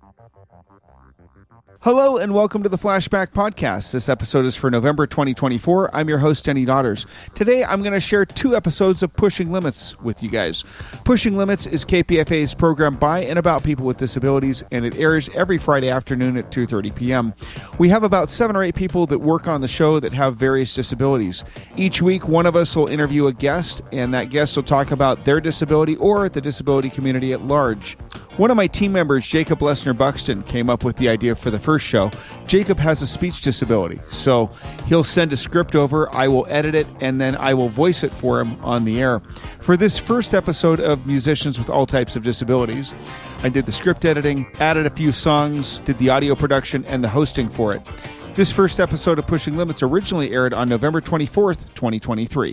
Hello and welcome to the Flashback Podcast. This episode is for November 2024. I'm your host, Denny Daughters. Today, I'm going to share 2 episodes of Pushing Limits with you guys. Pushing Limits is KPFA's program by and about people with disabilities, and it airs every Friday afternoon at 2:30 p.m. We have about 7 or 8 people that work on the show that have various disabilities. Each week, one of us will interview a guest, and that guest will talk about their disability or the disability community at large. One of my team members, Jacob Lesner Buxton, came up with the idea for the first show. Jacob has a speech disability, so he'll send a script over, I will edit it, and then I will voice it for him on the air. For this first episode of Musicians with All Types of Disabilities, I did the script editing, added a few songs, did the audio production, and the hosting for it. This first episode of Pushing Limits originally aired on November 24th, 2023.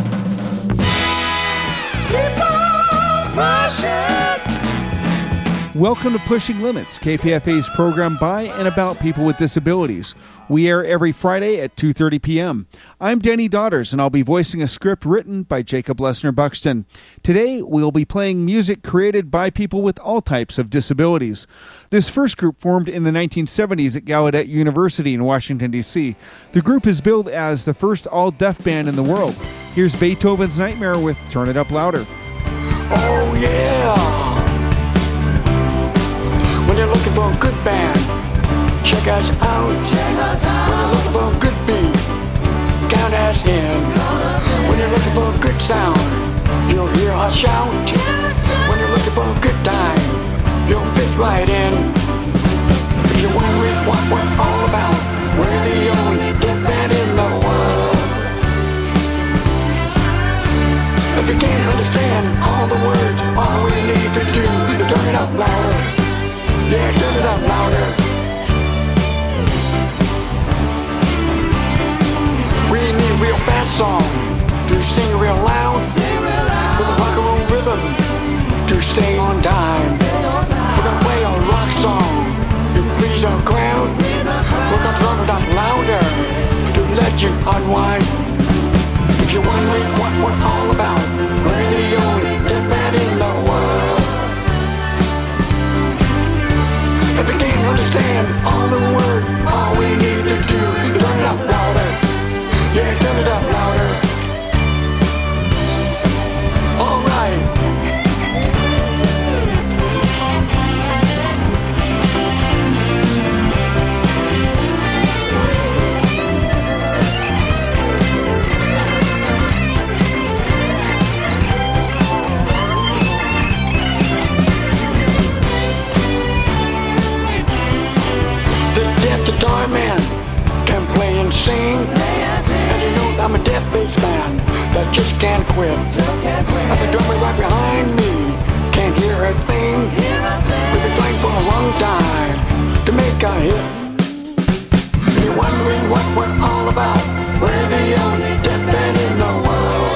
Welcome to Pushing Limits, KPFA's program by and about people with disabilities. We air every Friday at 2:30 p.m. I'm Denny Daughters, and I'll be voicing a script written by Jacob Lesner Buxton. Today, we'll be playing music created by people with all types of disabilities. This first group formed in the 1970s at Gallaudet University in Washington, D.C. The group is billed as the first all-deaf band in the world. Here's Beethoven's Nightmare with Turn It Up Louder. Oh, yeah! When you're looking for a good band, check us out. When you're looking for a good beat, count us in. When you're looking for a good sound, you'll hear us shout. When you're looking for a good time, you'll fit right in. If you're wondering what we're all about, we're the only deaf band in the world. If you can't understand all the words, all we need to do is turn it up louder. Yeah, turn it up louder. We need real fast song to sing real loud. With a rock and roll rhythm to stay on time. We're gonna play a rock song to please our crowd. We're gonna turn it up louder to let you unwind. If you're wondering what we're all about, we're the only deaf band in the world. If you can't understand all the words, all we need to do is turn it up louder. Yeah, turn it up louder. All right. Guitar man can play and sing, and you know I'm a deaf bass man that just can't quit. And the drummer right behind me can't hear a thing. We've been playing for a long time to make a hit. If you're wondering what we're all about, we're the only deaf band in the world.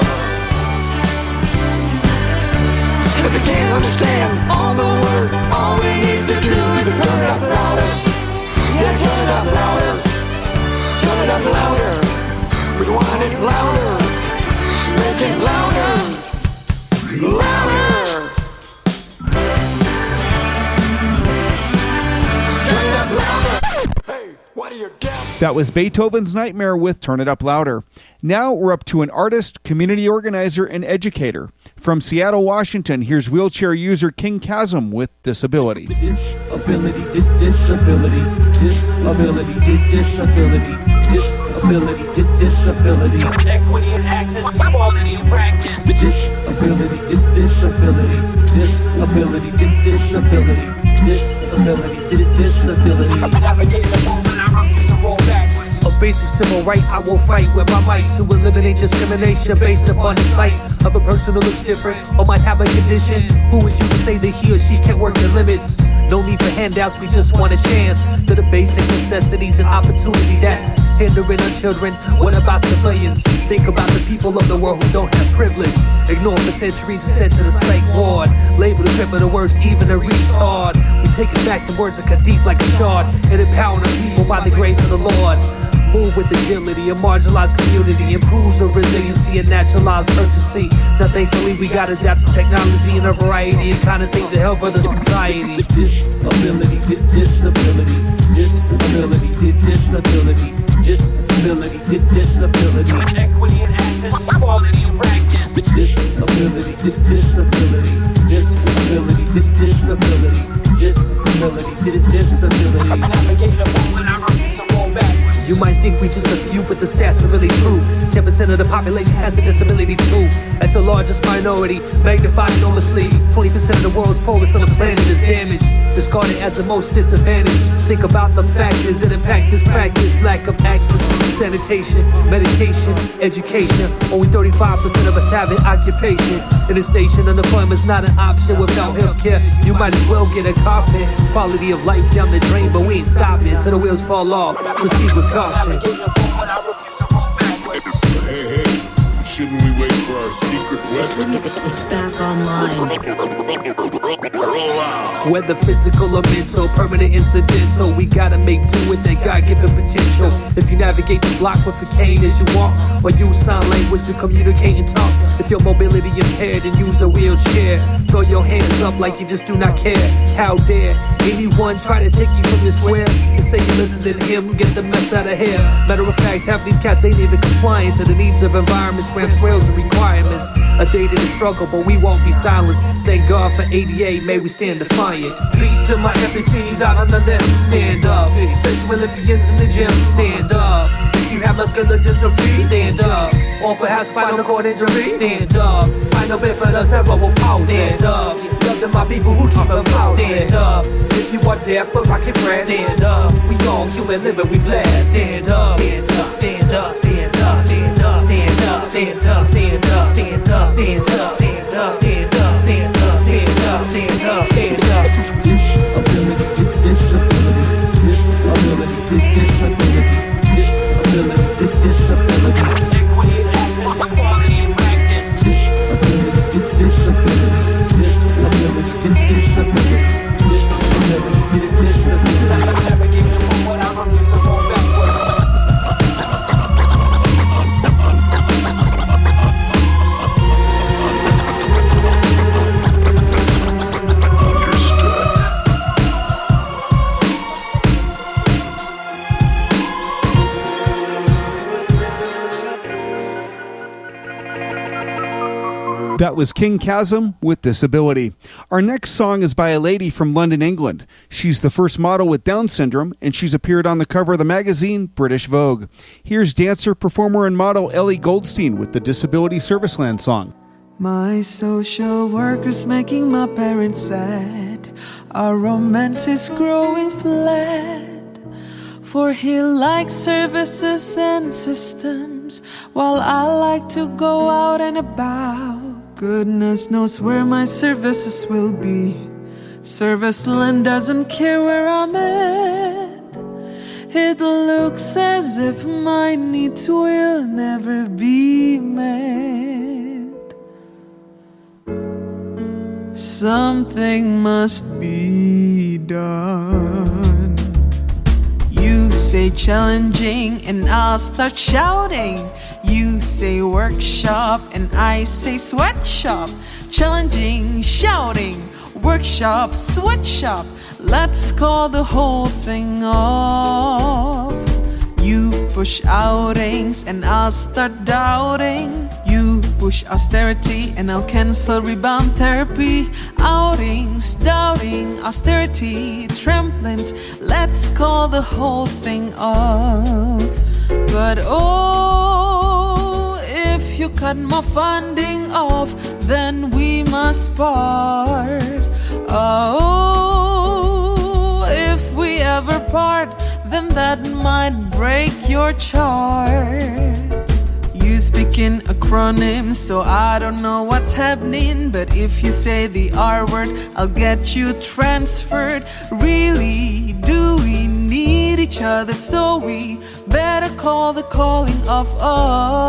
If you can't understand all the words, all we need to do is turn it up louder. Yeah, turn it up louder. Turn it up louder. We want it louder. Make it louder. Louder. Turn it up louder. Hey, what are you deaf? That was Beethoven's Nightmare with Turn It Up Louder. Now we're up to an artist, community organizer, and educator. From Seattle, Washington, here's wheelchair user King Chasm with Disability. Disability, disability, disability, disability, disability, disability. Equity in access, equality in practice. Disability, disability, disability, disability, disability, disability. Navigate the moment, I refuse to roll backwards. A basic civil right, I will fight with my might to eliminate discrimination based upon the sight of a person who looks different or might have a condition. Who is you to say that he or she can't work the limits? No need for handouts, we just want a chance to the basic necessities and opportunity that's hindering our children. What about civilians? Think about the people of the world who don't have privilege. Ignored for centuries, sent to the psych ward. Labeled a crip of the worst, even a retard. We taking back the words that cut deep like a shard and empowering the people by the grace of the Lord. Move with agility, a marginalized community improves our resiliency and naturalized urgency. Now thankfully we got adapt to technology and a variety of kind of things that help other society. Disability, disability, disability, disability, disability, disability, equity and access, equality and practice. Disability, disability, disability, disability, disability, disability. Navigate the moment I refuse to roll backwards. You might think we just a few, but the stats are really true. 10% of the population has a disability too. That's the largest minority, magnified enormously. 20% of the world's poorest on the planet is damaged, discarded as the most disadvantaged. Think about the factors that impact this practice. Lack of access, sanitation, medication, education. Only 35% of us have an occupation. In this nation, unemployment's not an option. Without healthcare, you might as well get a coffin. Quality of life down the drain, but we ain't stopping till the wheels fall off. Proceed with caution. Hey, shouldn't we wait for our secret weapon? It's back online. Whether physical or mental, permanent incidental, we gotta make do with that God-given potential. If you navigate the block with a cane as you walk, or use sign language to communicate and talk. If your mobility impaired and use a wheelchair, throw your hands up like you just do not care. How dare anyone try to take you from this square? You say you listen to him, get the mess out of here. Matter of fact, half these cats ain't even compliant to the needs of environments, ramps, rails, and requirements. A day to the struggle, but we won't be silenced. Thank God for ADA, may we stand defiant. Peace to my amputees out on the limb, stand up. Especially Olympians in the gym, stand up. If you have muscular dystrophy, stand up. Or perhaps spinal cord injury, stand up. Spinal bifida cerebral palsy, stand up. Love to my people who keep it foul, stand up. If you are deaf but rockin' fresh, stand up. We all human living, we blessed, stand up. Stand up, stand up, stand up, stand up, stand up, stand up, stand up, stand up, stand up, stand up, stand up, stand up, stand up, stand up, stand up. Disability, disability, disability, disability, disability, disability. Equity and access, equality and practice. Disability, disability, disability, disability, disability, disability. Navigating from what I refuse to go backwards. That was King Chasm with Disability. Our next song is by a lady from London, England. She's the first model with Down syndrome, and she's appeared on the cover of the magazine British Vogue. Here's dancer, performer, and model Ellie Goldstein with the Disability Serviceland song. My social worker's making my parents sad. Our romance is growing flat. For he likes services and systems, while I like to go out and about. Goodness knows where my services will be. Serviceland doesn't care where I'm at. It looks as if my needs will never be met. Something must be done. You say challenging and I'll start shouting. You say workshop and I say sweatshop. Challenging, shouting, workshop, sweatshop. Let's call the whole thing off. You push outings and I'll start doubting. You push austerity and I'll cancel rebound therapy. Outings, doubting, austerity, tramplines. Let's call the whole thing off. But oh, if you cut my funding off, then we must part. Oh, if we ever part, then that might break your charts. You speak in acronyms, so I don't know what's happening. But if you say the R word, I'll get you transferred. Really, do we need each other? So we better call the calling off.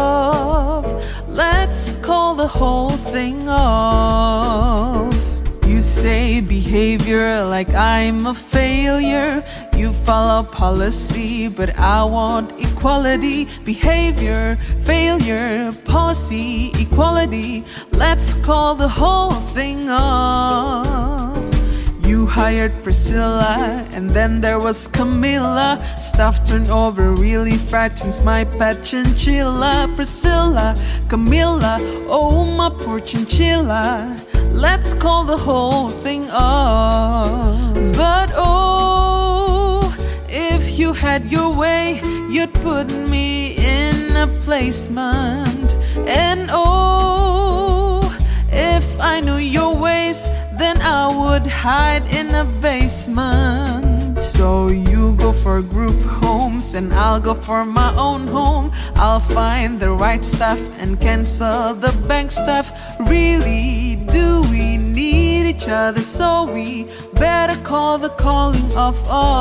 Let's call the whole thing off. You say behavior like I'm a failure. You follow policy, but I want equality. Behavior, failure, policy, equality. Let's call the whole thing off. You hired Priscilla, and then there was Camilla. Stuff turned over really frightens my pet chinchilla. Priscilla, Camilla, oh my poor chinchilla. Let's call the whole thing off. But oh, if you had your way, you'd put me in a placement. And oh, if I knew your ways, then I would hide in a basement. So you go for group homes and I'll go for my own home. I'll find the right stuff and cancel the bank stuff. Really, do we need each other? So we better call the calling off.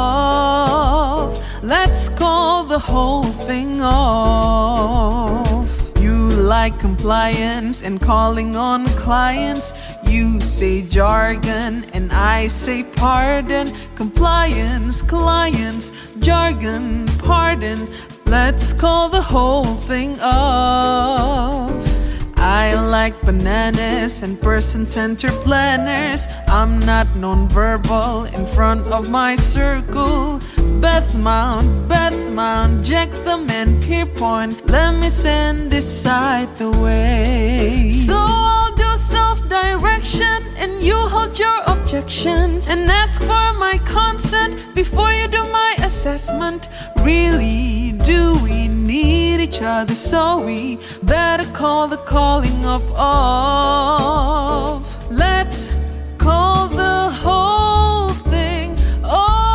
Let's call the whole thing off. You like compliance and calling on clients. You say jargon and I say pardon. Compliance, clients, jargon, pardon. Let's call the whole thing off. I like bananas and person-centered planners. I'm not non-verbal in front of my circle. Beth Mount, Jacktham and Pierpoint. Let me send this side the way. So I'll do self-direction and you hold your objections and ask for my consent before you do my assessment. Really, do we need each other? So we better call the calling off. Let's call the whole thing off.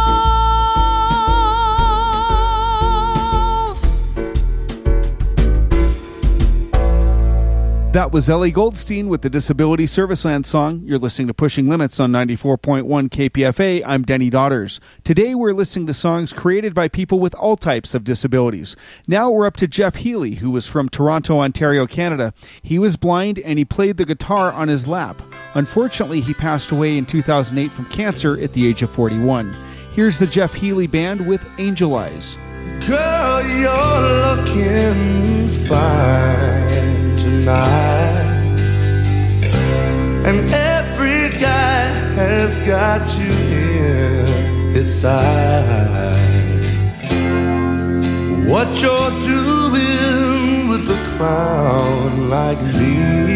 That was Ellie Goldstein with the Disability Serviceland song. You're listening to Pushing Limits on 94.1 KPFA. I'm Denny Daughters. Today we're listening to songs created by people with all types of disabilities. Now we're up to Jeff Healy, who was from Toronto, Ontario, Canada. He was blind and he played the guitar on his lap. Unfortunately, he passed away in 2008 from cancer at the age of 41. Here's the Jeff Healy Band with Angel Eyes. Girl, you're looking fine tonight, and every guy has got you in his side. What you're doing with a clown like me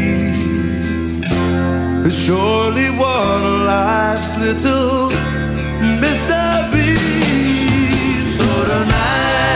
is surely one of life's little mysteries. So tonight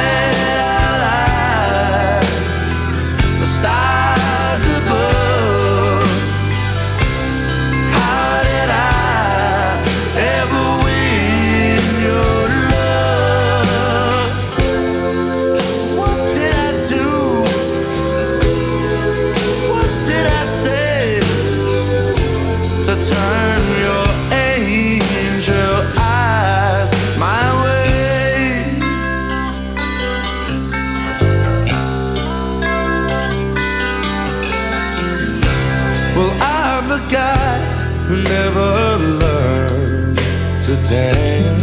who never learned to dance,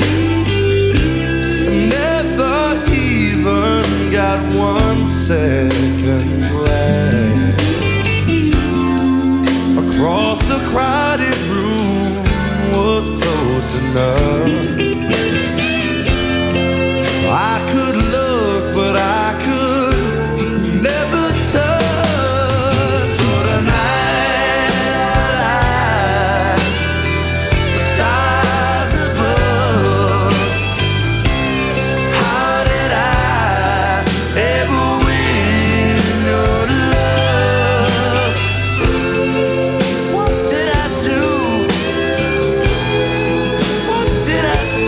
never even got 1 second glance across a crowded room was close enough. I could look, but I could never touch. So tonight I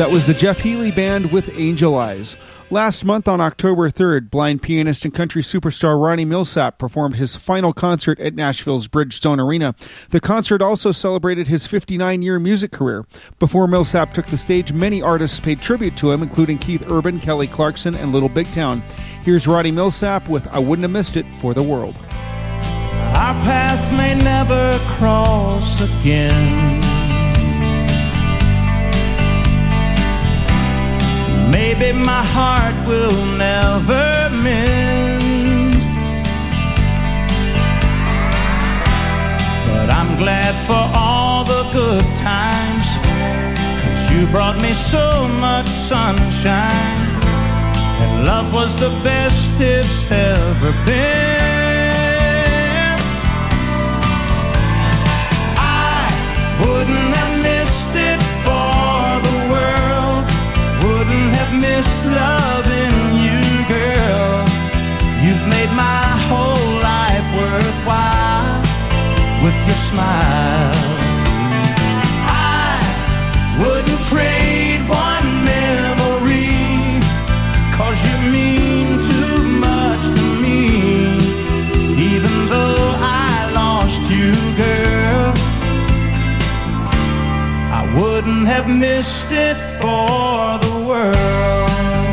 That was the Jeff Healey Band with Angel Eyes. Last month on October 3rd, blind pianist and country superstar Ronnie Milsap performed his final concert at Nashville's Bridgestone Arena. The concert also celebrated his 59-year music career. Before Milsap took the stage, many artists paid tribute to him, including Keith Urban, Kelly Clarkson, and Little Big Town. Here's Ronnie Milsap with I Wouldn't Have Missed It for the World. Our paths may never cross again. Maybe my heart will never mend, but I'm glad for all the good times, 'cause you brought me so much sunshine, and love was the best it's ever been. I wouldn't have missed it for the world, wouldn't have missed loving you, girl. You've made my whole life worthwhile with your smile. I wouldn't trade one memory, 'cause you mean too much to me. Even though I lost you, girl, I wouldn't have missed it for the world.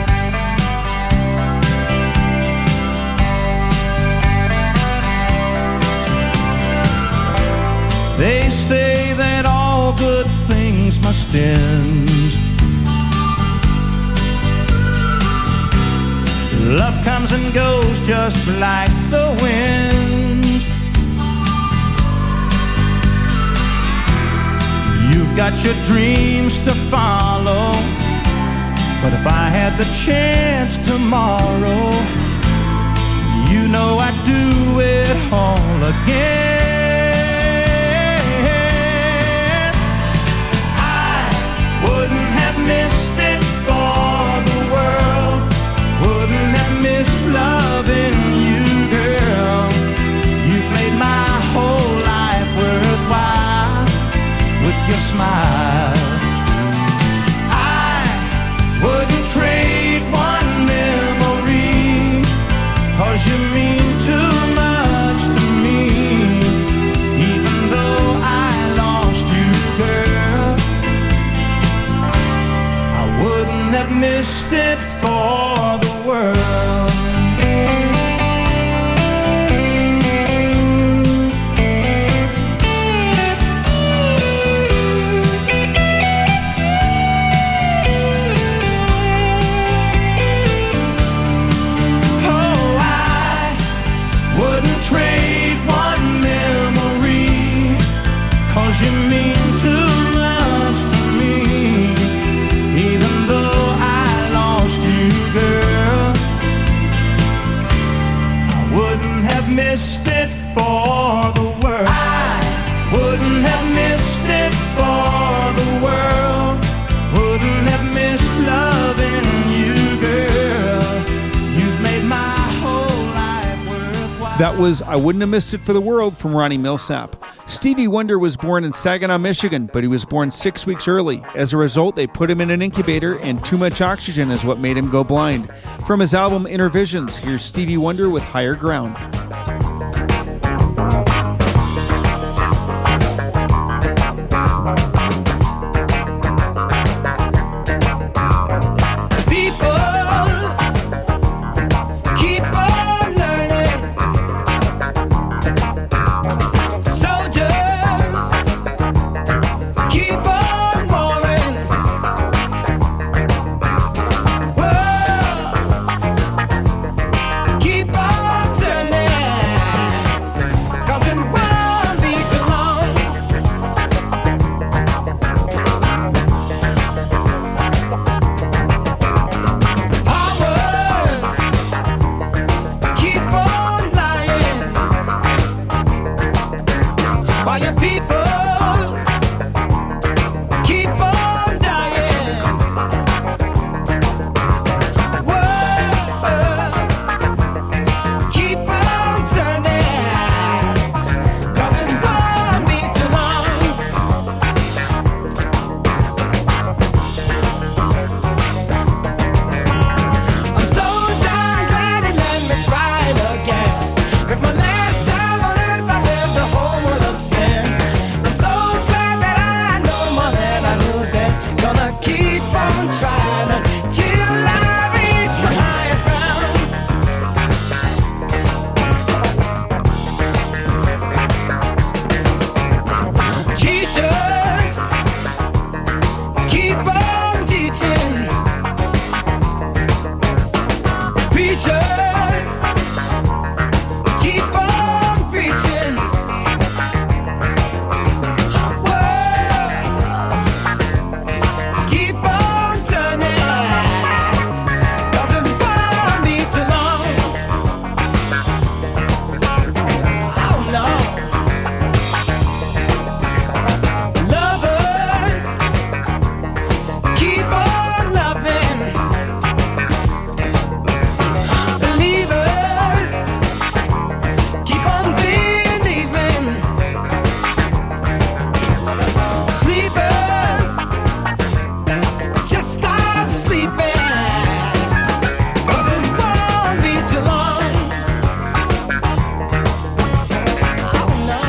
They say that all good things must end. Love comes and goes just like the wind. You've got your dreams to follow, but if I had the chance tomorrow, you know I'd do it all again. I wouldn't have missed it for the world, wouldn't have missed loving you, girl. You've made my whole life worthwhile with your smile. I wouldn't trade one memory, 'cause you mean too much to me. Even though I lost you, girl, I wouldn't have missed it for the world. You mean too much to me. Even though I lost you, girl, I wouldn't have missed it for the world. I wouldn't have missed it for the world, wouldn't have missed loving you, girl. You've made my whole life worthwhile. That was I Wouldn't Have Missed It for the World from Ronnie Milsap. Stevie Wonder was born in Saginaw, Michigan, but he was born 6 weeks early. As a result, they put him in an incubator, and too much oxygen is what made him go blind. From his album Inner Visions, here's Stevie Wonder with Higher Ground. Keep on turning. preachers keep on preaching. Words keep on turning. Doesn't bother me too long. Oh no. Lovers keep on loving. Believers keep on believing. Sleepers just stop sleeping. Doesn't won't be too long. Oh no.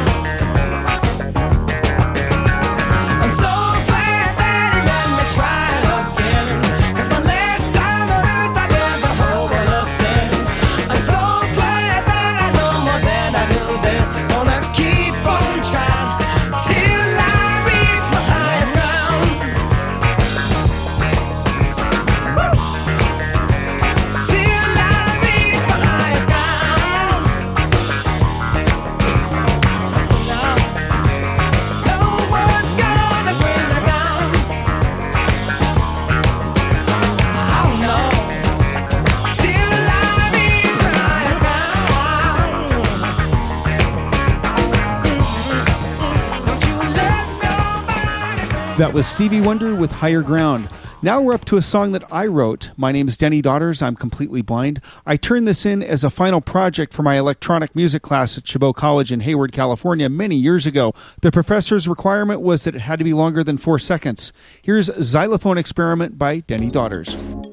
I'm so glad that he let me try it again. 'Cause my last time on earth I lived a whole world of sin. I'm so glad that I know more than I knew then. Gonna keep on trying till I reach my highest ground. Till I reach my highest ground. No one's gonna bring me down. Oh no. Till I reach my highest ground. Don't you let nobody. That was Stevie Wonder with Higher Ground. Now we're up to a song that I wrote. My name is Denny Daughters. I'm completely blind. I turned this in as a final project for my electronic music class at Chabot College in Hayward, California many years ago. The professor's requirement was that it had to be longer than 4 seconds. Here's Xylophone Experiment by Denny Daughters.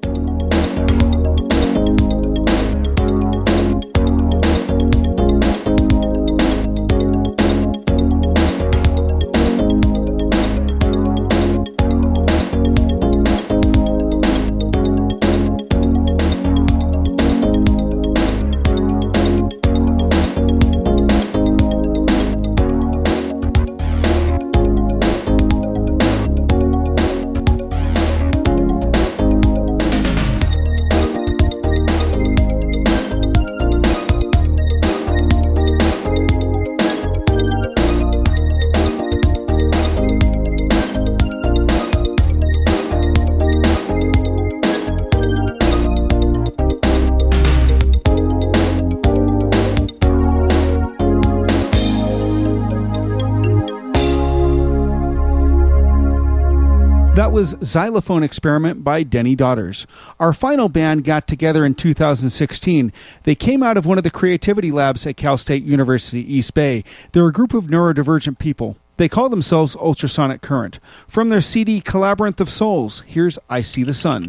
That was Xylophone Experiment by Denny Daughters. Our final band got together in 2016. They came out of one of the creativity labs at Cal State University East Bay. They're a group of neurodivergent people. They call themselves Ultrasonic Current. From their CD Collabyrinth of Souls, here's I See the Sun.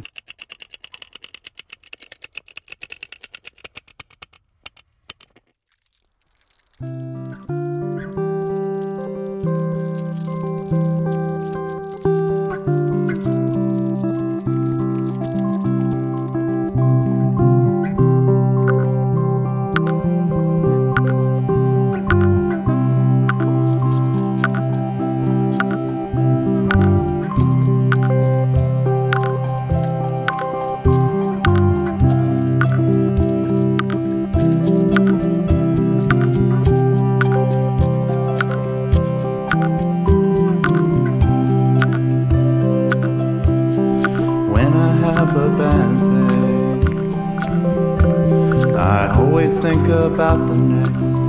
Think about the next.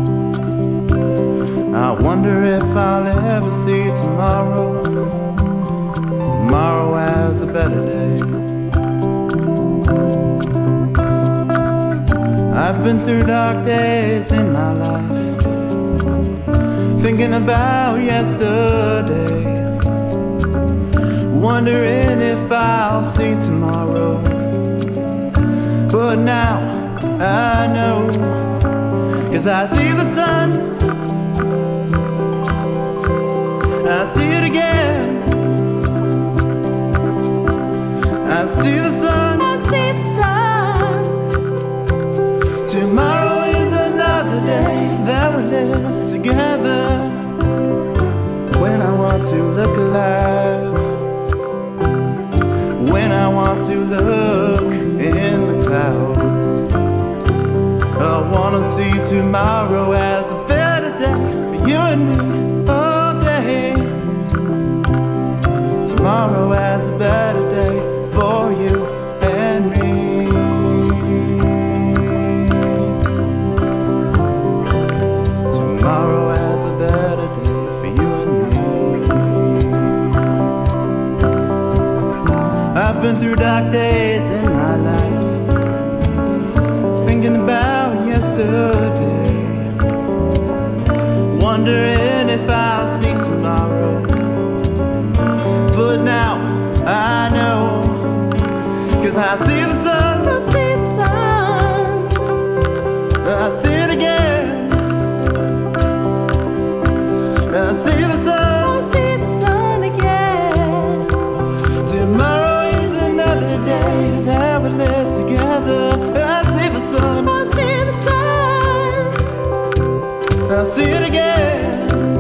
I wonder if I'll ever see tomorrow. Tomorrow as a better day. I've been through dark days in my life, thinking about yesterday, wondering if I'll see tomorrow. But now I know, 'cause I see the sun, I see it again. I see the sun, I see the sun. tomorrow is another day that we live together. When I want to look alive, when I want to look in the clouds, tomorrow has a better day for you and me all day. Tomorrow has a better day for you and me. Tomorrow has a better day for you and me. I've been through dark days in my life, thinking about yesterday, wondering if I'll see tomorrow. But now I know, 'cause I see the sun, I see the sun, I see it again. I see the sun, I see the sun again. Tomorrow is another day that we live together. I see the sun, I see the sun, I see it again.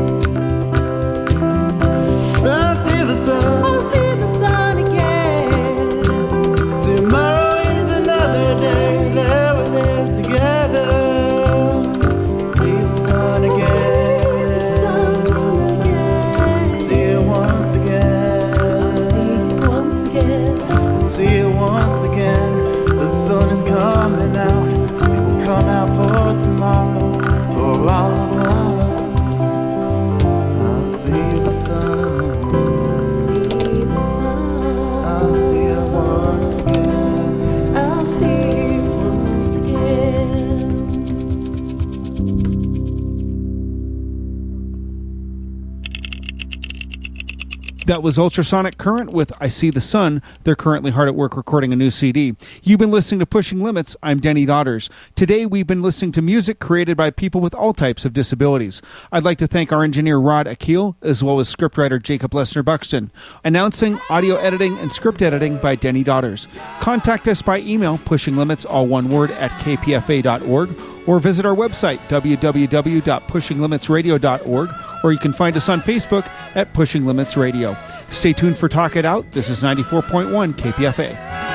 I see the sun, I see the sun again. Tomorrow is another day that we live together. See the sun again. See it once again. See it once again. The sun is coming out. It will come out for tomorrow, for all of us. I'll see the sun. I'll see it once again. I'll see it once again. That was Ultrasonic Current with I See the Sun. They're currently hard at work recording a new CD. You've been listening to Pushing Limits. I'm Denny Daughters. Today we've been listening to music created by people with all types of disabilities. I'd like to thank our engineer Rod Akil, as well as scriptwriter Jacob Lesnar Buxton. Announcing, audio editing, and script editing by Denny Daughters. Contact us by email, pushinglimits, all one word, at kpfa.org, or visit our website, www.pushinglimitsradio.org, or you can find us on Facebook at Pushing Limits Radio. Stay tuned for Talk It Out. This is 94.1 KPFA.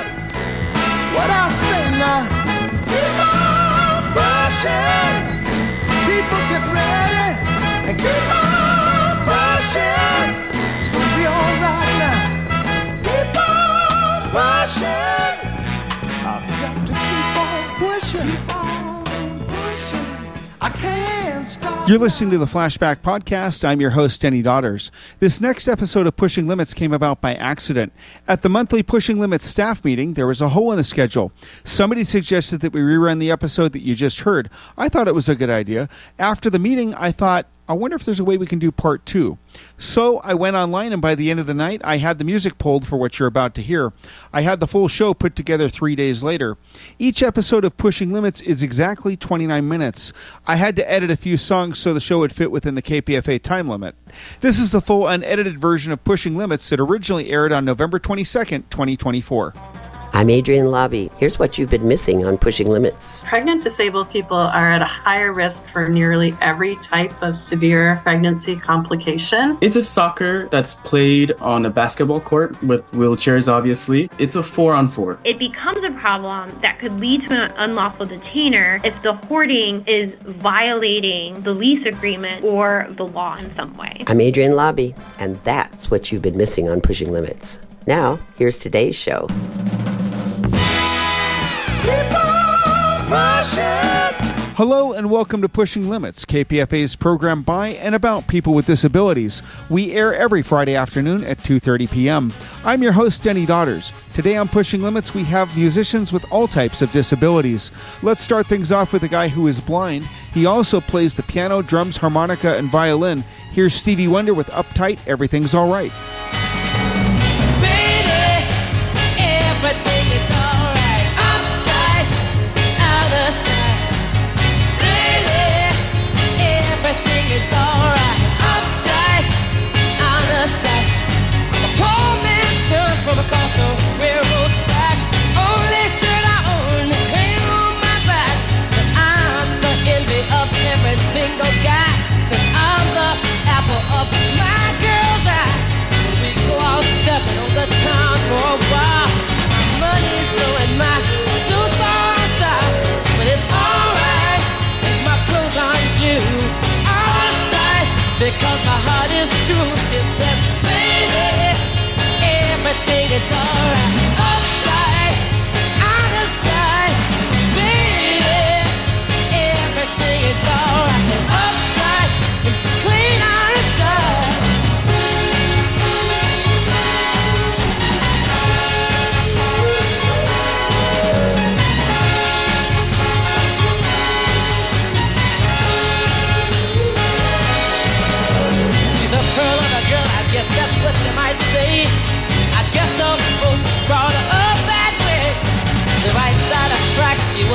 What I say now? Keep on pushing. People get ready and keep on pushing. It's gonna be alright now. Keep on pushing. I've got to keep on pushing. Keep on pushing. I can't stop. You're listening to the Flashback Podcast. I'm your host, Denny Daughters. This next episode of Pushing Limits came about by accident. At the monthly Pushing Limits staff meeting, there was a hole in the schedule. Somebody suggested that we rerun the episode that you just heard. I thought it was a good idea. After the meeting, I thought, I wonder if there's a way we can do part 2. So I went online, and by the end of the night, I had the music pulled for what you're about to hear. I had the full show put together 3 days later. Each episode of Pushing Limits is exactly 29 minutes. I had to edit a few songs so the show would fit within the KPFA time limit. This is the full unedited version of Pushing Limits that originally aired on November 22nd, 2024. I'm Adrienne Lobby. Here's what you've been missing on Pushing Limits. Pregnant disabled people are at a higher risk for nearly every type of severe pregnancy complication. It's a soccer that's played on a basketball court with wheelchairs, obviously. It's a 4-on-4. It becomes a problem that could lead to an unlawful detainer if the hoarding is violating the lease agreement or the law in some way. I'm Adrienne Lobby, and that's what you've been missing on Pushing Limits. Now, here's today's show. Hello and welcome to Pushing Limits, KPFA's program by and about people with disabilities. We air every Friday afternoon at 2:30 p.m. I'm your host, Denny Daughters. Today on Pushing Limits, we have musicians with all types of disabilities. Let's start things off with a guy who is blind. He also plays the piano, drums, harmonica, and violin. Here's Stevie Wonder with Uptight, Everything's All Right. Across the railroad track, only shirt I own is hanging on my back. But I'm the envy of every single guy, since I'm the apple of my girl's eye. We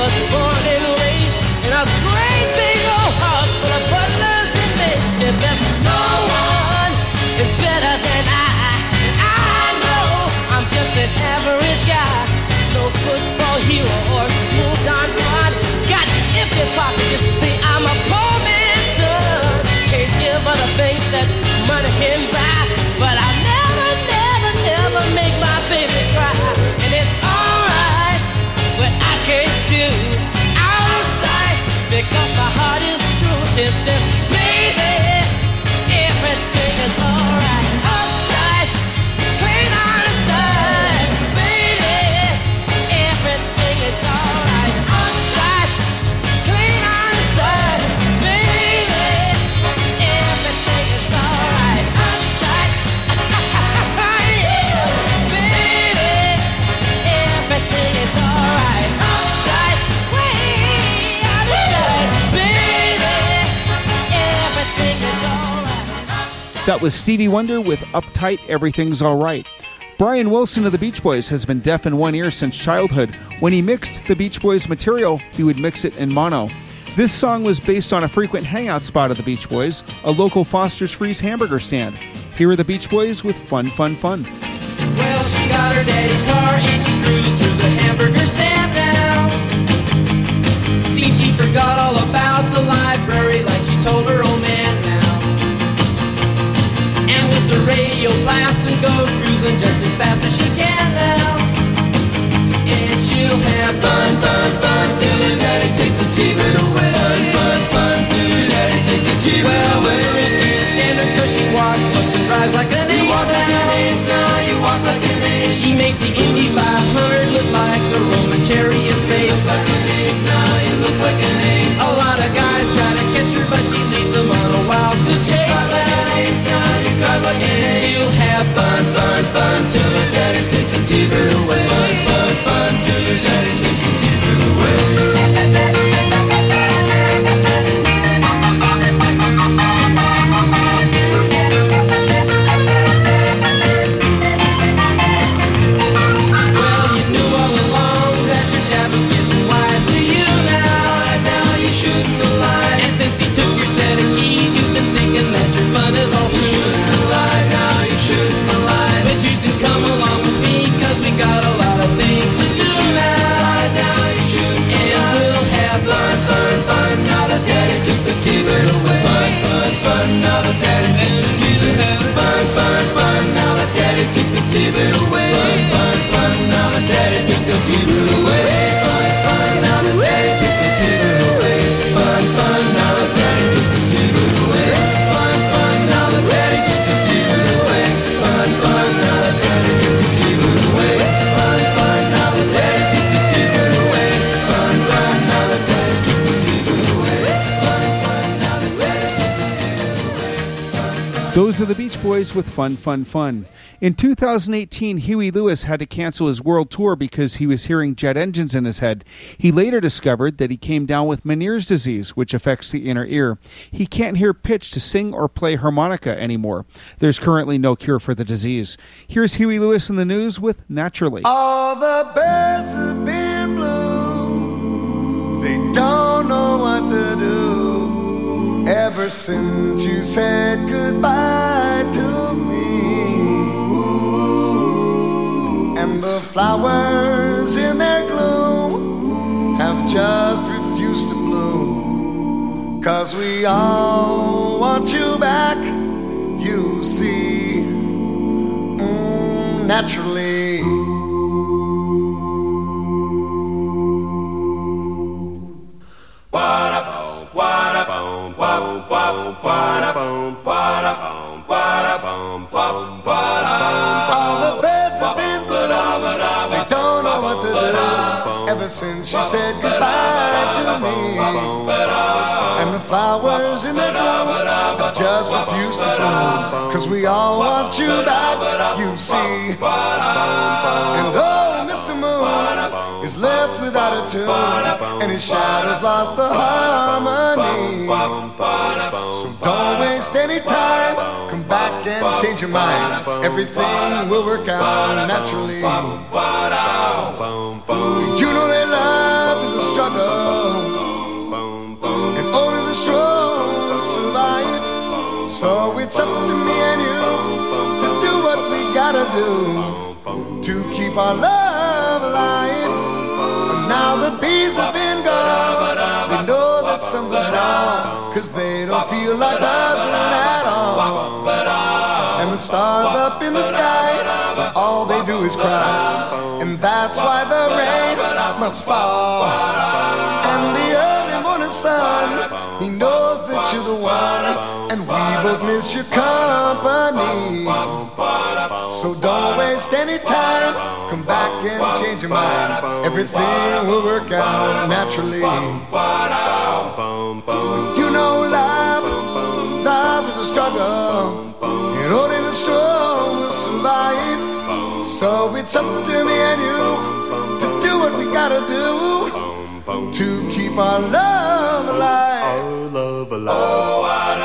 was born and raised in a great big old house full of butlers and maids. She said, no one is better than I. And I know I'm just an average guy. No football hero or smooth Don Juan. Got empty pockets, you see, I'm a poor man's son. Can't give her the things that money can buy. But I'll never, never, never make my baby cry. And it's alright, but I can't do out of sight because my heart is true. She says, baby, everything is alright. Uptight, clean on the side. Baby, everything is alright. Uptight, clean on the side. Baby, everything is alright. Uptight, yeah. Baby, everything is alright. Uptight, way out of sight. Baby, everything is alright. That was Stevie Wonder with Uptight, Everything's Alright. Brian Wilson of the Beach Boys has been deaf in one ear since childhood. When he mixed the Beach Boys material, he would mix it in mono. This song was based on a frequent hangout spot of the Beach Boys, a local Foster's Freeze hamburger stand. Here are the Beach Boys with Fun, Fun, Fun. Well, she got her daddy's car and she cruised to the hamburger stand now. See, she forgot all about the library like she told her old man now. And with the radio blasting goes cruising just as fast as she can now. And she'll have fun, fun, fun till her daddy takes a T-bird away. Fun, fun, fun till her daddy takes a T-bird away. Well, girls can't stand her 'cause she walks, looks and drives like an ace. You walk like an ace now, you walk like an ace. She makes the Indy 500 look like a Roman chariot race. You look like an ace now, you look like an ace. A lot of guys try to catch her, but she leads them on a wild goose chase. You drive like an ace now, you drive like an ace. She'll have fun, fun, fun till her daddy takes a T-bird away. Fun, fun, fun till her daddy takes a T-bird away. Well, you knew all along that your dad was getting wise to you now. Now you shouldn't have lied. And since he took your set of keys, you've been thinking that your fun is all through. You shouldn't have lied, now you shouldn't have lied. But you can come along with me, 'cause we got a lot of things to do now. Now you shouldn't have lied. And we'll have fun, fun, fun. Now that daddy took the T-bird away. Fun, fun, fun. Now that daddy took the T-bird away. Fun, fun, fun. Now that daddy took the T-bird away. Fun, fun, fun. Now that daddy took the T-bird away. Fun, fun. Now that daddy took the T-bird away. Fun, fun. Now that daddy took the T-bird away. Fun, fun. Now that daddy took the T-bird away. Fun, fun. Now that daddy took the T-bird away. Fun, fun. Now that daddy took the T-bird away. Fun, fun. Now that daddy took the T-bird away. Fun, fun. Now that daddy took the T-bird away. Those are the Beach Boys with Fun, Fun, Fun. In 2018, Huey Lewis had to cancel his world tour because he was hearing jet engines in his head. He later discovered that he came down with Meniere's disease, which affects the inner ear. He can't hear pitch to sing or play harmonica anymore. There's currently no cure for the disease. Here's Huey Lewis in the news with Naturally. All the birds have been blue. They don't know what to do. Ever since you said goodbye to me. And the flowers in their gloom have just refused to bloom. 'Cause we all want you back, you see, naturally. All the birds have been blue, they don't know what to do. Ever since you said goodbye to me. And the flowers in their glow have just refused to bloom. 'Cause we all want you back, you see. And oh, Mr. Moon is left without a tune, and his shadow's lost the harmony. So don't waste any time, come back and change your mind. Everything will work out naturally. You know that love is a struggle, do to keep our love alive. And now the bees have been gone, they know that something's wrong, 'cause they don't feel like buzzing at all. And the stars up in the sky, all they do is cry. And that's why the rain must fall. And the early morning sun, he knows that you're the one, and we both miss your company. So don't waste any time, come back and change your mind. Everything will work out naturally. You know love is a struggle, and only the strong will survive. So it's up to me and you to do what we gotta do to keep our love alive. Our love alive. Oh,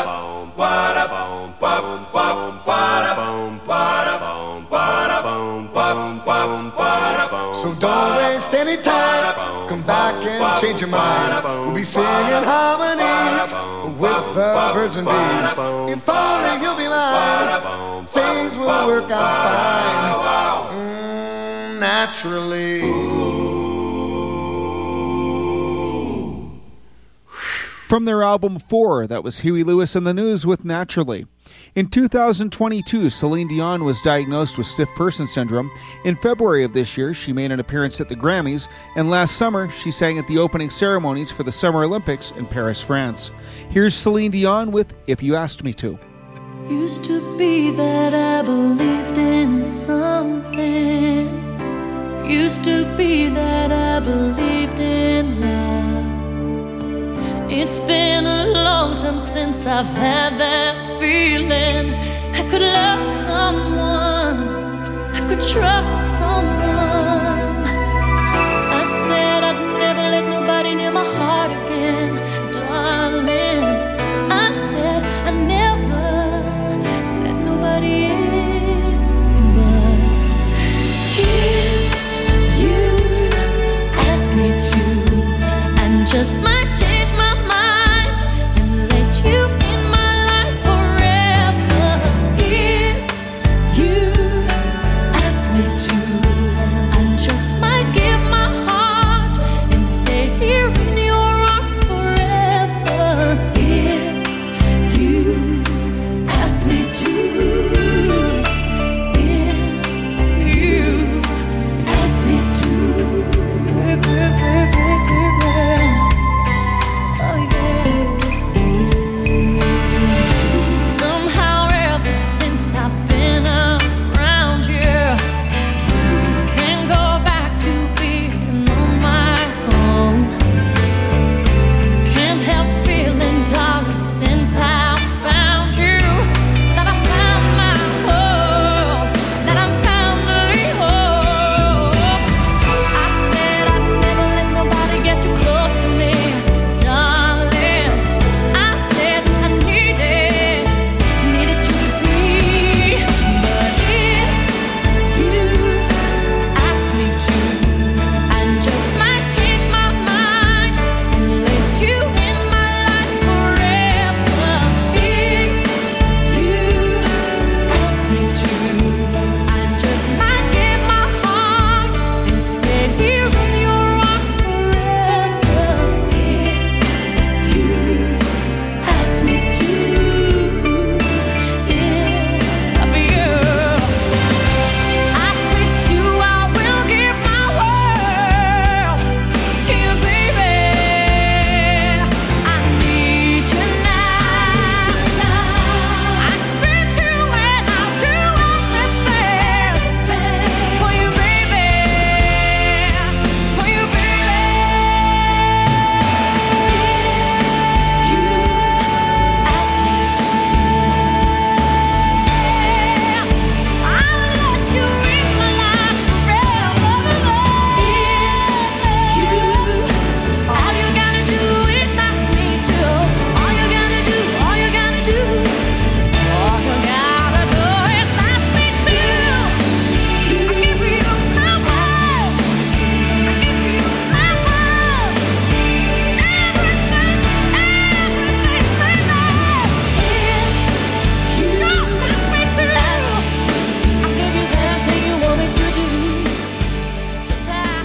so don't waste any time, come back and change your mind. We'll be singing harmonies with the birds and bees. If only you'll be mine, things will work out fine, naturally. From their album 4, that was Huey Lewis and the News with Naturally. In 2022, Celine Dion was diagnosed with stiff person syndrome. In February of this year, she made an appearance at the Grammys, and last summer, she sang at the opening ceremonies for the Summer Olympics in Paris, France. Here's Celine Dion with If You Asked Me To. Used to be that I believed in something. Used to be that I believed in love. It's been a long time since I've had that feeling. I could love someone, I could trust someone. I said I'd never let nobody near my heart again, darling. I said I'd never let nobody in. But if you ask me to, I just might change my mind and let you in my life forever. If you ask me to, I just might give my heart and stay here in your arms forever. If you ask me to, if you ask me to.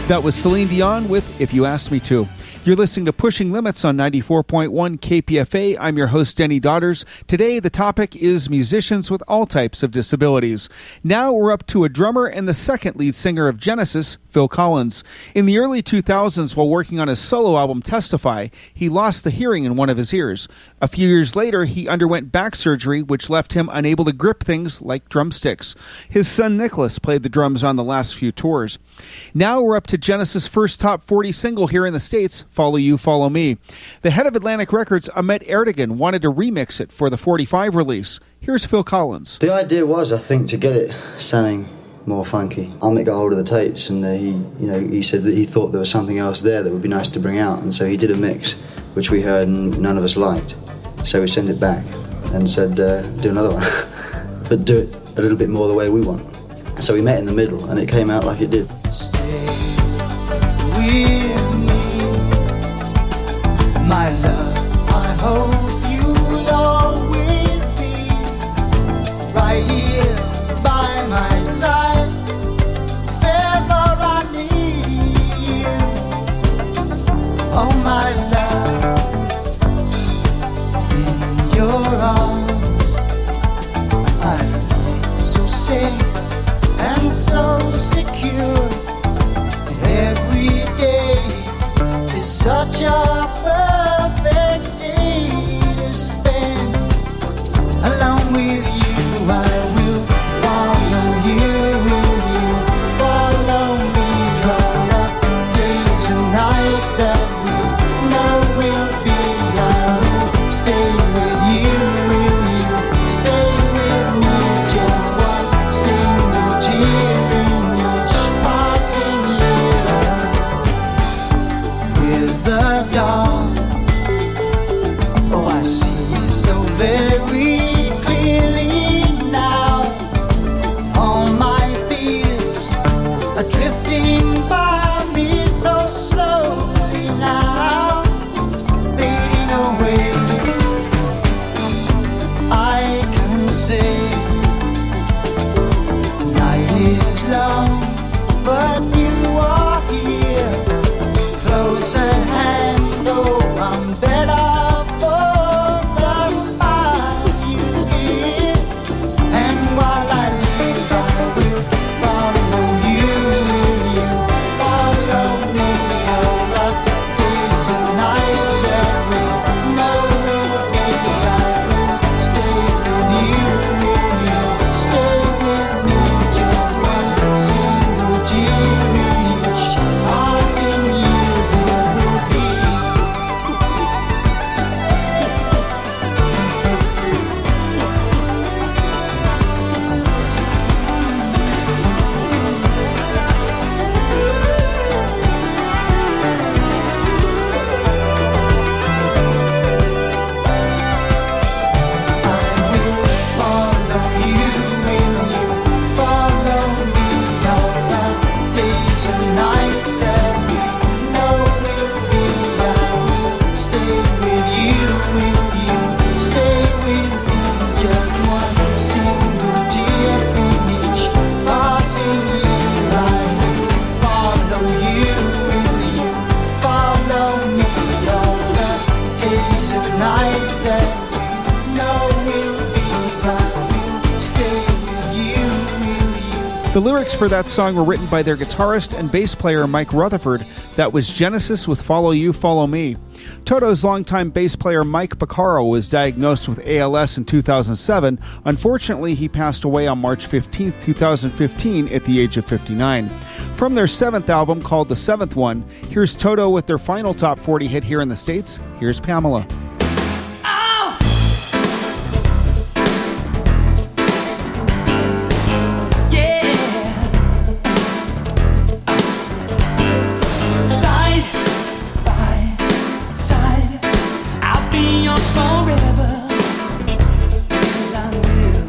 That was Celine Dion with If You Asked Me To. You're listening to Pushing Limits on 94.1 KPFA. I'm your host, Denny Daughters. Today, the topic is musicians with all types of disabilities. Now we're up to a drummer and the second lead singer of Genesis, Phil Collins. In the early 2000s, while working on his solo album Testify, he lost the hearing in one of his ears. A few years later, he underwent back surgery, which left him unable to grip things like drumsticks. His son Nicholas played the drums on the last few tours. Now we're up to Genesis' first top 40 single here in the States, Follow You, Follow Me. The head of Atlantic Records, Ahmet Ertegun, wanted to remix it for the 45 release. Here's Phil Collins. The idea was, I think, to get it sounding more funky. Ahmet got hold of the tapes and he said that he thought there was something else there that would be nice to bring out, and so he did a mix, which we heard and none of us liked. So we sent it back and said, do another one, but do it a little bit more the way we want. So we met in the middle and it came out like it did. Stay with me, my love. I hope you'll always be right here by my side. If ever I need you, oh my love, in your arms I feel so safe and so secure. Every day is such a perfect day to spend along with you. I will follow you, will you follow me? All the days and nights that we know will be. I will stay with you, will you stay with me? Just one single tear in each passing year. With the dawn, oh, I see so very clearly now. All my fears are drifting by me so slowly now, fading away. I can say night is long, but you are here, close at hand. Oh, I'm better for the smile you give. And while I live, I will follow you. Will you follow me? All the days and nights that we know will be. I will stay with you. Will you stay with me? Just one single tear in each passing year there will be. Follow you, will you follow me? All the days and nights that we know will be. I will stay with you, will you stay with me? Just one single tear in each passing year. I will follow you, will you follow me? All the days and nights that we know will be. I will stay with you, will you? The lyrics for that song were written by their guitarist and bass player Mike Rutherford. That was Genesis with Follow You, Follow Me. Toto's longtime bass player Mike Porcaro was diagnosed with ALS in 2007. Unfortunately, he passed away on March 15, 2015 at the age of 59. From their seventh album called The Seventh One, here's Toto with their final top 40 hit here in the States. Here's Pamela. Side by side, I'll be yours forever. 'Cause I will.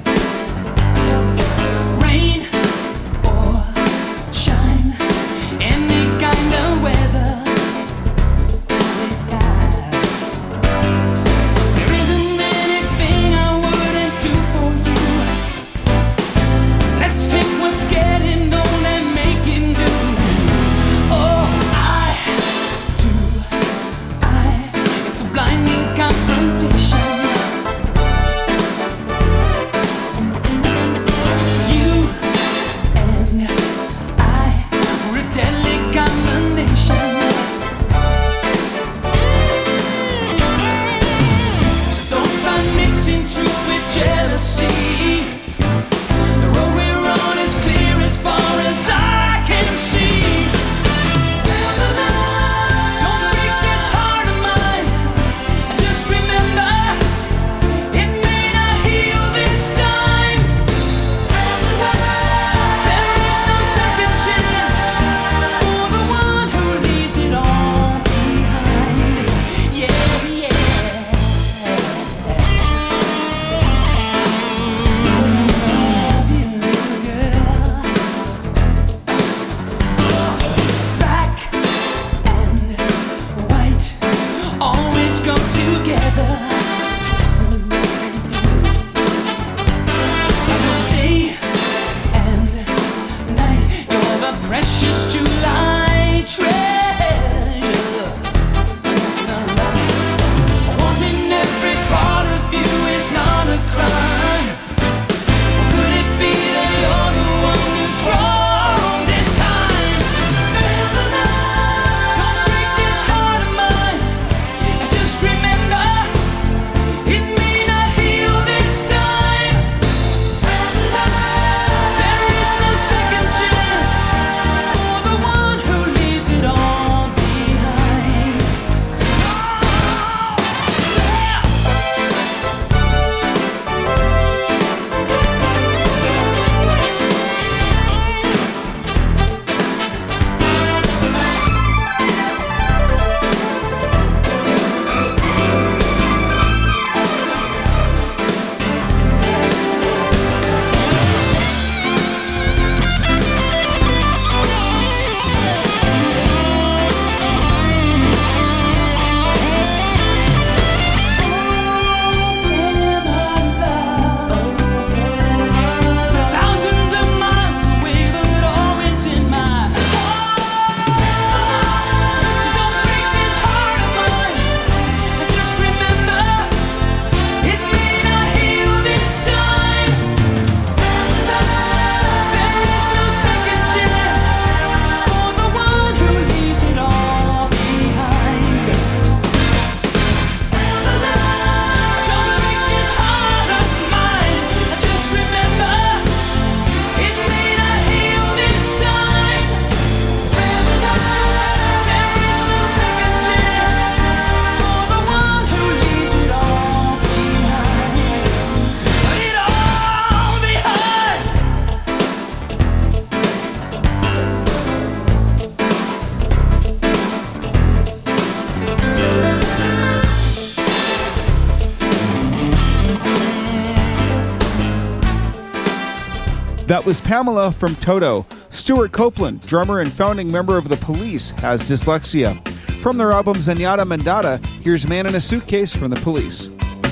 Rain or shine, any kind of weather. There isn't anything I wouldn't do for you. Let's take what's getting old and make it new. Oh, That was Pamela from Toto. Stuart Copeland, drummer and founding member of The Police, has dyslexia. From their album Zenyatta Mandata, here's Man in a Suitcase from The Police.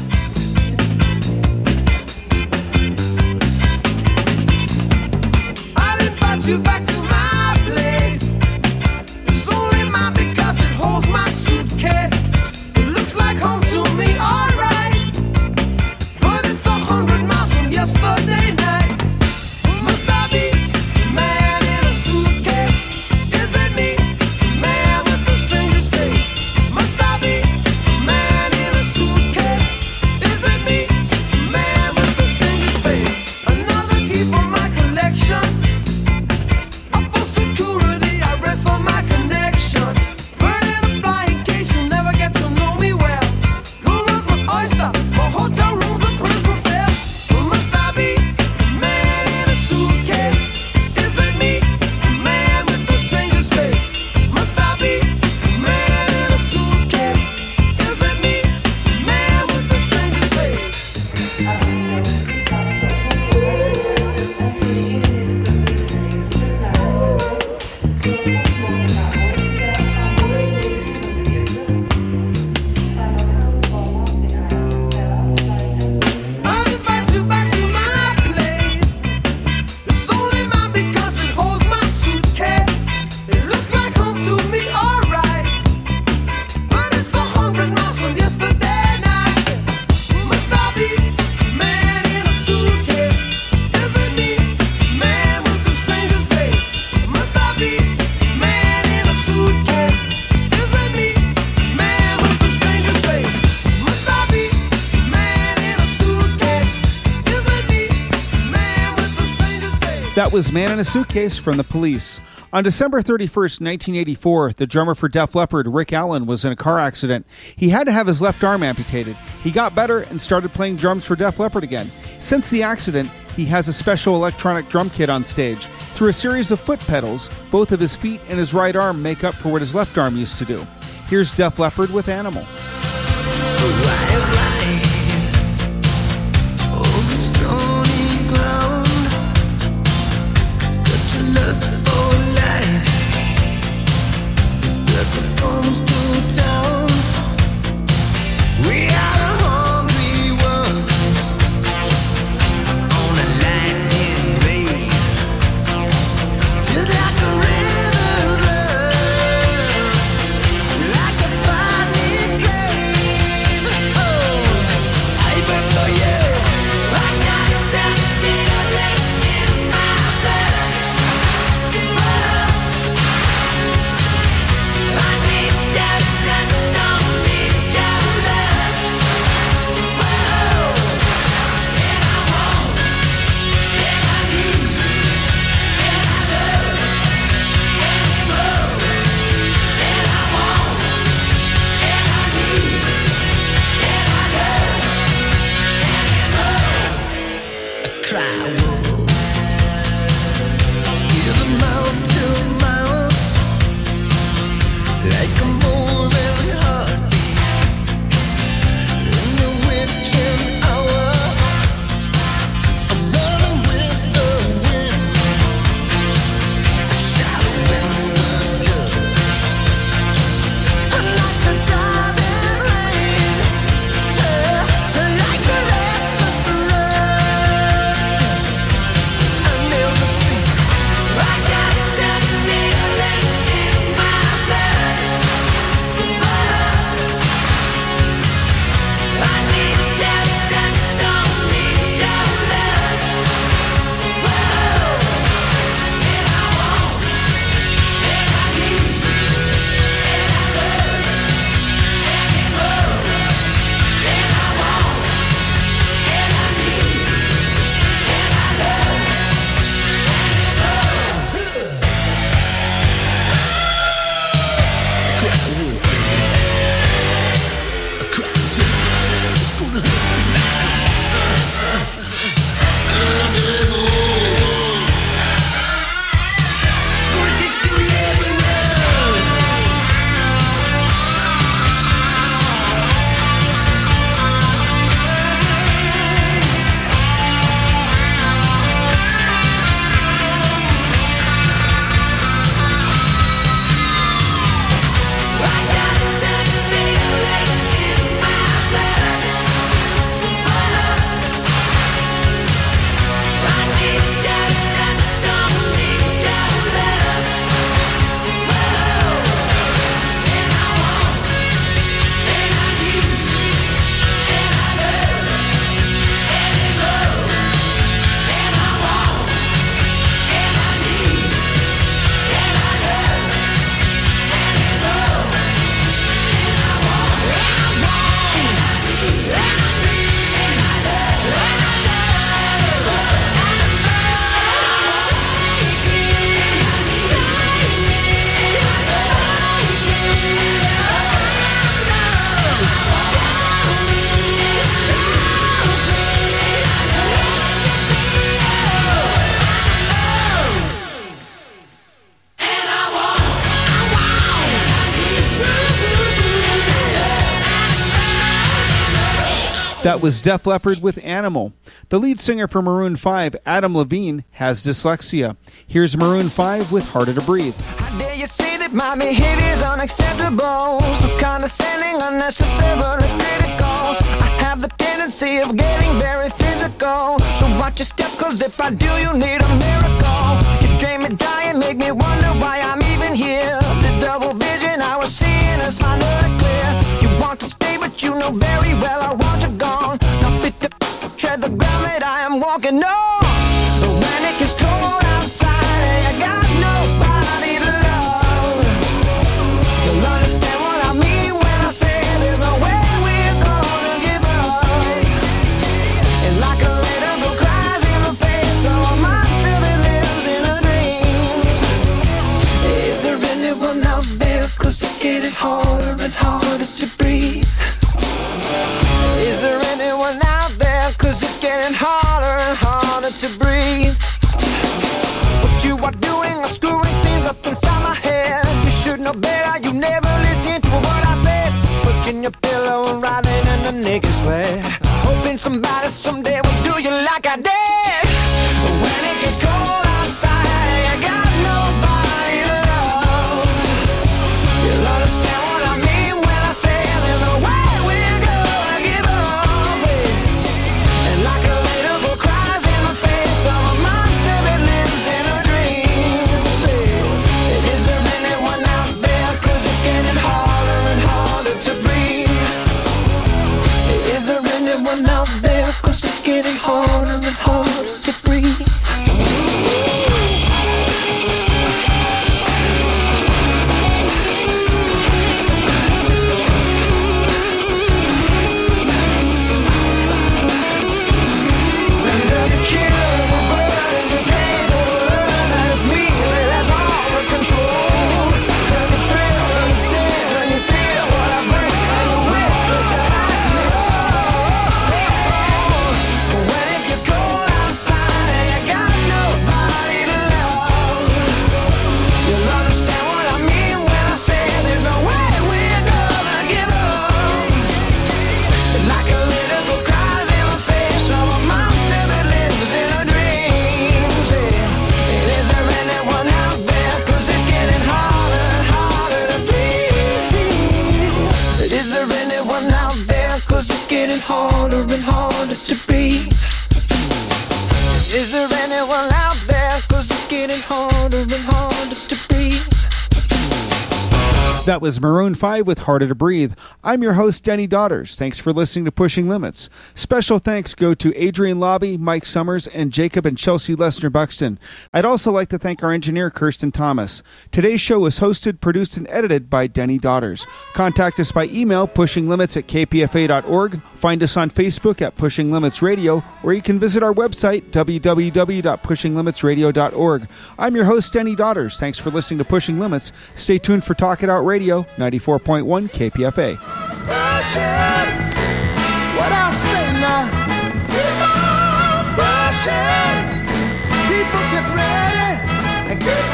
I'll invite you back to my place. It's only mine because it holds my suitcase. It looks like home to me, alright. But it's 100 miles from yesterday night. Must I be the man in a suitcase? Is it me, the man with the strangest face? Must I be the man in a suitcase? Is it me, the man with the strangest face? Another key for my collection. For security, I rest on my connection. Burning a flying cage, you'll never get to know me well. Goula's my oyster, my hotel room's a prison cell. Must I be the man in a suitcase? Is it me, the man with the strangest face? Must I be the man in a suitcase? Is it me, the man with the strangest face? I'll invite you back to my place. It's only mine because it holds my suitcase. It looks like home to me, alright. But it's 100 miles from yesterday night. Must I be the man in a suitcase? Is it me, the man with the strangest face? Must I be the man in a suitcase? Is it me, the man with the strangest face? Must I be the man in a suitcase? Is it me, the man with the strangest face? That was Man in a Suitcase from The Police. On December 31st, 1984, the drummer for Def Leppard, Rick Allen, was in a car accident. He had to have his left arm amputated. He got better and started playing drums for Def Leppard again. Since the accident, he has a special electronic drum kit on stage. Through a series of foot pedals, both of his feet and his right arm make up for what his left arm used to do. Here's Def Leppard with Animal. Over stony ground, such a lust for life. The circus comes to town. We are the hungry ones on a lightning rain. Just like a river runs, like a finding flame. Oh, I burn for you. I got that feeling in my blood. I need your touch, don't need your love. And I want, and I need, and I love anymore. And I want, and I need, and I love anymore. I cry wolf, give a mouth to mouth, like a moving heartbeat in the witching hour. I'm running with the wind. I shadow in the dust, like the driving rain, like the restless rust. I never sleep. I got that feeling in my blood. That was Def Leppard with Animal. The lead singer for Maroon 5, Adam Levine, has dyslexia. Here's Maroon 5 with Harder to Breathe. How dare you say that my behavior's unacceptable? So condescending, unnecessarily critical. I have the tendency of getting very physical. So watch your step, cause if I do, you need a miracle. You drain me dry and make me wonder why I'm even here. The double vision I was seeing is finally clear. You want to stay, but you know very well I want you gone. Now fit to tread the ground that I am walking on. When it gets cold outside, I got nobody to love. You'll understand what I mean when I say there's no way we're gonna give up. And like a little girl cries in the face of a monster that lives in her dreams. Is there anyone out there? Cause it's getting harder and harder to breathe. Is there anyone out there? Cause it's getting harder and harder to breathe. What you are doing is screwing things up inside my head. You should know better, you never listen to what I said. Pushing your pillow and writhing in the naked sweat, hoping somebody someday will do you like I did. When it gets cold outside, I got nobody to love. You'll understand what I mean when I say there's no way we're gonna give up, babe. And like a little girl cries in the face of a monster that lives in her dreams. Is there anyone out there? Cause it's getting harder and harder to breathe. Is there anyone out there? Cause it's getting harder and harder to breathe. Harder and harder to breathe. Is there anyone out there? Cause it's getting harder and harder to breathe. That was Maroon 5 with Harder to Breathe. I'm your host, Denny Daughters. Thanks for listening to Pushing Limits. Special thanks go to Adrian Lobby, Mike Summers, and Jacob and Chelsea Lesner-Buxton. I'd also like to thank our engineer, Kirsten Thomas. Today's show was hosted, produced, and edited by Denny Daughters. Contact us by email, pushinglimits@kpfa.org. Find us on Facebook at Pushing Limits Radio, or you can visit our website, www.pushinglimitsradio.org. I'm your host, Denny Daughters. Thanks for listening to Pushing Limits. Stay tuned for Talk It Out Radio, 94.1 KPFA. What I say now? Keep on pushing. People get ready and keep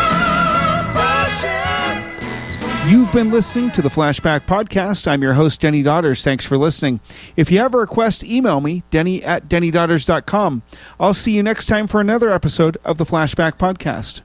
on pushing. You've been listening to the Flashback Podcast. I'm your host, Denny Daughters. Thanks for listening. If you have a request, email me, denny@dennydaughters.com. I'll see you next time for another episode of the Flashback Podcast.